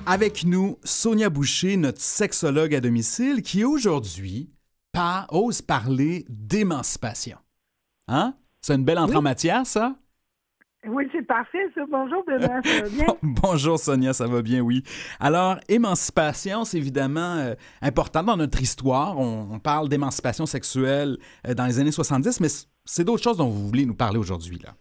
Avec nous, Sonia Boucher, notre sexologue à domicile, qui aujourd'hui ose parler d'émancipation. Hein? C'est une belle entrée en matière, ça? Oui, c'est parfait, ça. Bonjour, Benoît, ça va bien? Bonjour, Sonia, ça va bien, oui. Alors, émancipation, c'est évidemment important dans notre histoire. On parle d'émancipation sexuelle dans les années 70, mais c'est d'autres choses dont vous voulez nous parler aujourd'hui, là.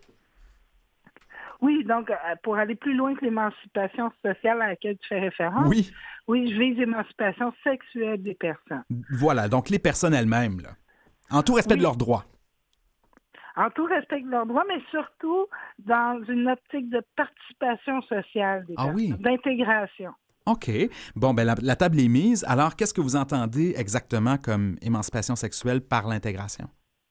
Oui, donc, pour aller plus loin que l'émancipation sociale à laquelle tu fais référence, oui, je vise l'émancipation sexuelle des personnes. Voilà, donc les personnes elles-mêmes, là, en tout respect de leurs droits. En tout respect de leurs droits, mais surtout dans une optique de participation sociale des personnes, d'intégration. OK. Bon, ben la table est mise. Alors, qu'est-ce que vous entendez exactement comme émancipation sexuelle par l'intégration?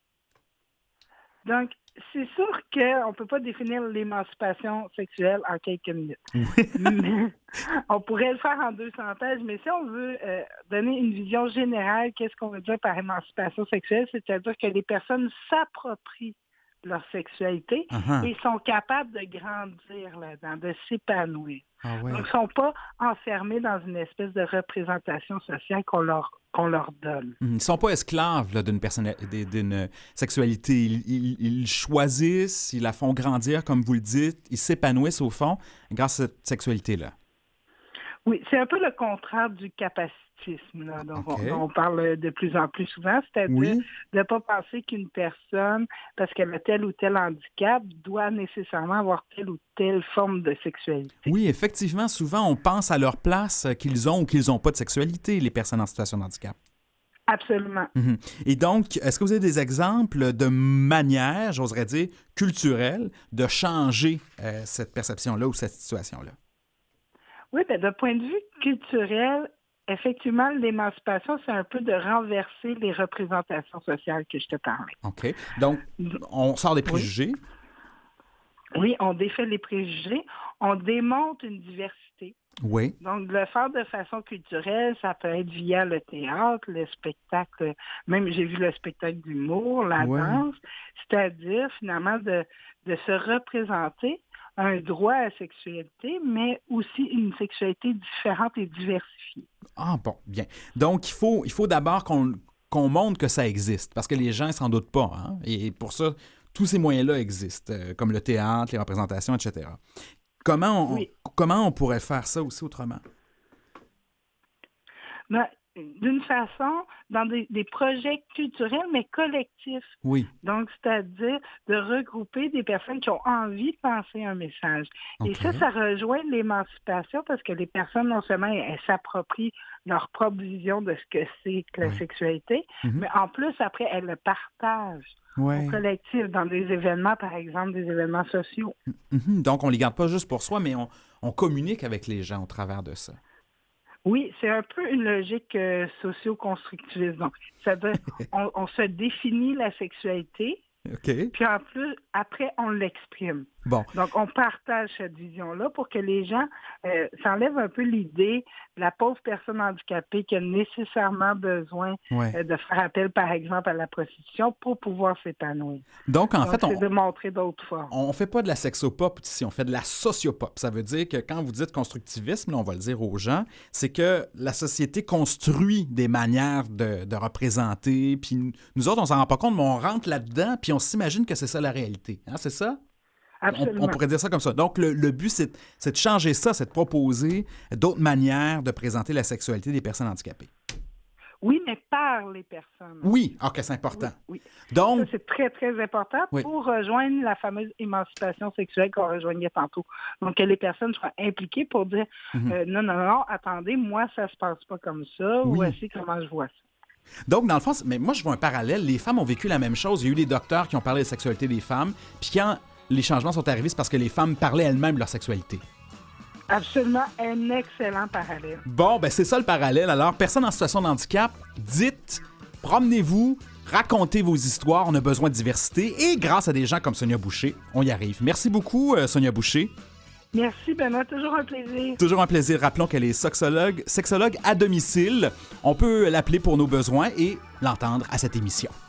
Donc, c'est sûr qu'on ne peut pas définir l'émancipation sexuelle en quelques minutes. Mais on pourrait le faire en 200 pages, mais si on veut donner une vision générale, qu'est-ce qu'on veut dire par émancipation sexuelle? C'est-à-dire que les personnes s'approprient leur sexualité et sont capables de grandir là-dedans, de s'épanouir. Donc, ils ne sont pas enfermés dans une espèce de représentation sociale qu'on leur donne. Ils ne sont pas esclaves là, d'une sexualité. Ils choisissent, ils la font grandir, comme vous le dites, ils s'épanouissent au fond grâce à cette sexualité-là. Oui, c'est un peu le contraire du capacitisme là, dont on parle de plus en plus souvent, c'est-à-dire de ne pas penser qu'une personne, parce qu'elle a tel ou tel handicap, doit nécessairement avoir telle ou telle forme de sexualité. Oui, effectivement, souvent on pense à leur place qu'ils ont ou qu'ils n'ont pas de sexualité, les personnes en situation de handicap. Absolument. Et donc, est-ce que vous avez des exemples de manières, j'oserais dire, culturelles, de changer cette perception-là ou cette situation-là? Oui, bien, d'un point de vue culturel, effectivement, l'émancipation, c'est un peu de renverser les représentations sociales que je te parlais. OK. Donc, on sort des préjugés. Oui, on défait les préjugés. On démontre une diversité. Oui. Donc, de le faire de façon culturelle, ça peut être via le théâtre, le spectacle, même j'ai vu le spectacle d'humour, la danse, c'est-à-dire, finalement, de se représenter un droit à la sexualité, mais aussi une sexualité différente et diversifiée. Ah bon, bien. Donc, il faut d'abord qu'on montre que ça existe, parce que les gens ne s'en doutent pas. Hein? Et pour ça, tous ces moyens-là existent, comme le théâtre, les représentations, etc. Comment on pourrait faire ça aussi autrement? Ben, d'une façon, dans des projets culturels, mais collectifs. Oui. Donc, c'est-à-dire de regrouper des personnes qui ont envie de passer un message. Okay. Et ça rejoint l'émancipation parce que les personnes, non seulement, elles s'approprient leur propre vision de ce que c'est que la sexualité, mais en plus, après, elles le partagent au collectif dans des événements, par exemple, des événements sociaux. Donc, on ne les garde pas juste pour soi, mais on communique avec les gens au travers de ça. Oui, c'est un peu une logique socio-constructiviste. Donc, c'est-à-dire, on se définit la sexualité, puis en plus, après, on l'exprime. Bon. Donc, on partage cette vision-là pour que les gens s'enlèvent un peu l'idée de la pauvre personne handicapée qui a nécessairement besoin de faire appel, par exemple, à la prostitution pour pouvoir s'épanouir. Donc, en fait, c'est de montrer d'autres formes. On ne fait pas de la sexopop ici, on fait de la sociopop. Ça veut dire que quand vous dites constructivisme, là, on va le dire aux gens, c'est que la société construit des manières de représenter, puis nous autres, on s'en rend pas compte, mais on rentre là-dedans, puis on s'imagine que c'est ça la réalité. Hein, c'est ça? On pourrait dire ça comme ça. Donc, le but, c'est de changer ça, c'est de proposer d'autres manières de présenter la sexualité des personnes handicapées. Oui, mais par les personnes. Oui, OK, c'est important. Oui. Donc, ça, c'est très, très important pour rejoindre la fameuse émancipation sexuelle qu'on rejoignait tantôt. Donc, que les personnes soient impliquées pour dire non, attendez, moi, ça se passe pas comme ça, voici comment je vois ça. Donc, dans le fond, mais moi, je vois un parallèle. Les femmes ont vécu la même chose. Il y a eu des docteurs qui ont parlé de sexualité des femmes, puis quand les changements sont arrivés, c'est parce que les femmes parlaient elles-mêmes de leur sexualité. Absolument, un excellent parallèle. Bon, ben c'est ça le parallèle. Alors, personne en situation de handicap, dites, promenez-vous, racontez vos histoires, on a besoin de diversité, et grâce à des gens comme Sonia Boucher, on y arrive. Merci beaucoup, Sonia Boucher. Merci, Benoît. Toujours un plaisir. Toujours un plaisir. Rappelons qu'elle est sexologue à domicile. On peut l'appeler pour nos besoins et l'entendre à cette émission.